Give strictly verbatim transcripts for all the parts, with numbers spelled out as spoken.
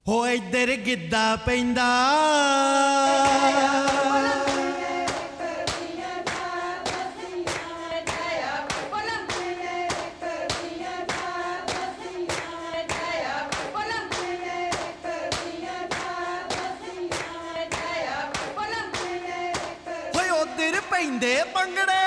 ਹੋ ਇੱਧਰ ਗਿੱਧਾ ਪੈਂਦਾ ਹੋਏ ਉੱਧਰ ਪੈਂਦੇ ਭੰਗੜੇ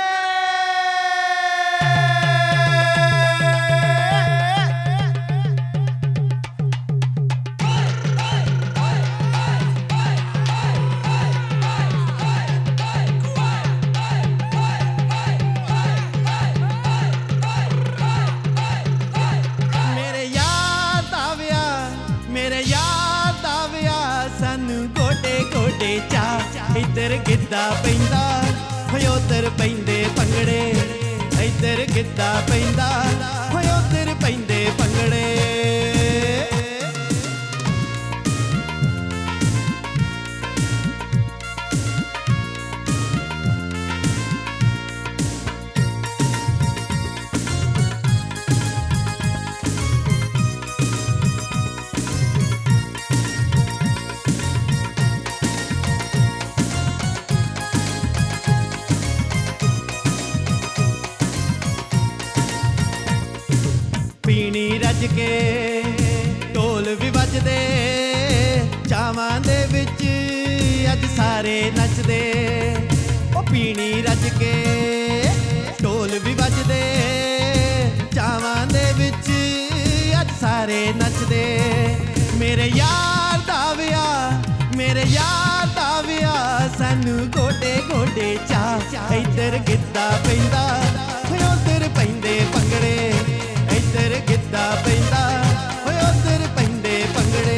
ਮੇਰੇ ਯਾਰ ਦਾ ਵਿਆਹ ਸਾਨੂੰ ਗੋਡੇ ਗੋਡੇ ਚਾ ਇੱਧਰ ਗਿੱਧਾ ਪੈਂਦਾ ਹੋਏ ਉੱਧਰ ਪੈਂਦੇ ਭੰਗੜੇ ਇੱਧਰ ਗਿੱਧਾ ਪੈਂਦਾ ਹੋਏ ਉੱਧਰ ਪੈਂਦੇ ਭੰਗੜੇ ਪੀਣੀ ਰੱਜ ਕੇ ਢੋਲ ਵੀ ਵੱਜਦੇ ਚਾਵਾਂ ਦੇ ਵਿੱਚ ਅੱਜ ਸਾਰੇ ਨੱਚਦੇ ਉਹ ਪੀਣੀ ਰੱਜ ਕੇ ਢੋਲ ਵੀ ਵੱਜਦੇ ਚਾਵਾਂ ਦੇ ਵਿੱਚ ਅੱਜ ਸਾਰੇ ਨੱਚਦੇ ਮੇਰੇ ਯਾਰ ਦਾ ਵਿਆਹ ਮੇਰੇ ਯਾਰ ਦਾ ਵਿਆਹ ਸਾਨੂੰ ਗੋਡੇ ਗੋਡੇ ਚਾ ਇੱਧਰ ਗਿੱਧਾ ਪੈਂਦਾ ਉੱਧਰ ਪੈਂਦੇ ਭੰਗੜੇ ਇੱਧਰ ਗਿੱਧਾ ਪੈਂਦਾ ਹੋਏ ਉੱਧਰ ਪੈਂਦੇ ਭੰਗੜੇ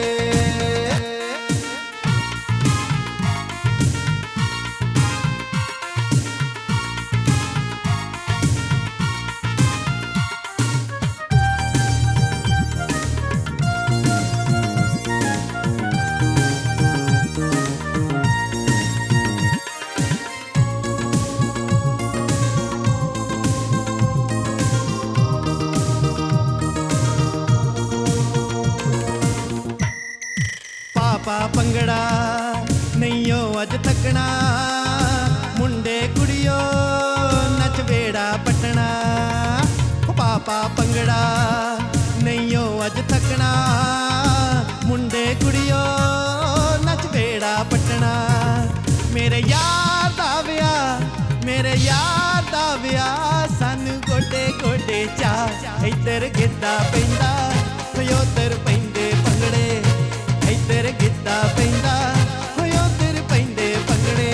ਪਾਪਾ ਭੰਗੜਾ ਨਹੀਂਓ ਅੱਜ ਥੱਕਣਾ ਮੁੰਡੇ ਕੁੜੀਓ ਨੱਚ ਵੇੜਾ ਪਟਣਾ ਪਾਪਾ ਭੰਗੜਾ ਨਹੀਂਓ ਅੱਜ ਥੱਕਣਾ ਮੁੰਡੇ ਕੁੜੀਓ ਨੱਚ ਵੇੜਾ ਪਟਣਾ ਮੇਰੇ ਯਾਰ ਦਾ ਵਿਆਹ ਮੇਰੇ ਯਾਰ ਦਾ ਵਿਆਹ ਸਾਨੂੰ ਗੋਡੇ ਗੋਡੇ ਚਾ ਇੱਧਰ ਗਿੱਧਾ ਪੈਂਦਾ ਹੋਏ ਉੱਧਰ ਪੈਂਦੇ ਭੰਗੜੇ ਇੱਧਰ ਗਿੱਧਾ ਪੈਂਦਾ ਹੋਏ ਉੱਧਰ ਪੈਂਦੇ ਭੰਗੜੇ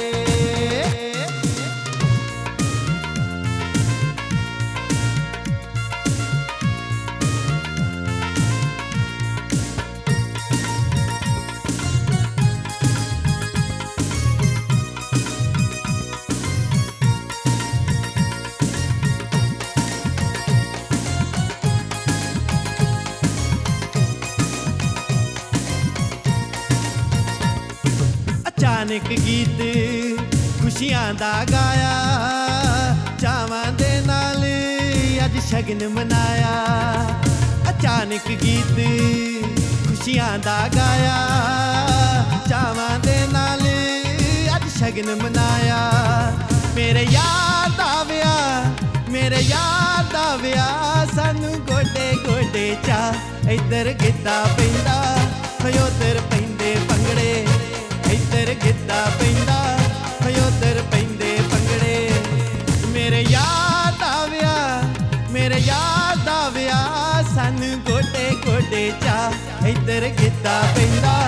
ਅਚਾਨਕ ਗੀਤ ਖੁਸ਼ੀਆਂ ਦਾ ਗਾਇਆ ਚਾਵਾਂ ਦੇ ਨਾਲ ਅੱਜ ਸ਼ਗਨ ਮਨਾਇਆ ਅਚਾਨਕ ਗੀਤ ਖੁਸ਼ੀਆਂ ਦਾ ਗਾਇਆ ਚਾਵਾਂ ਦੇ ਨਾਲ ਅੱਜ ਸ਼ਗਨ ਮਨਾਇਆ ਮੇਰੇ ਯਾਰ ਦਾ ਵਿਆਹ ਮੇਰੇ ਯਾਰ ਦਾ ਵਿਆਹ ਸਾਨੂੰ ਗੋਡੇ ਗੋਡੇ ਚਾ ਇੱਧਰ ਗਿੱਧਾ ਪੈਂਦਾ ਹੋਏ ਉੱਧਰ ਪੈਂਦੇ ਭੰਗੜੇ ਇੱਧਰ ਗਿੱਧਾ ਪੈਂਦਾ ਹੋਏ ਉੱਧਰ ਪੈਂਦੇ ਭੰਗੜੇ ਮੇਰੇ ਯਾਰ ਦਾ ਵਿਆਹ ਮੇਰੇ ਯਾਰ ਦਾ ਵਿਆਹ ਸਾਨੂੰ ਗੋਡੇ ਗੋਡੇ ਚਾ ਇੱਧਰ ਗਿੱਧਾ ਪੈਂਦਾ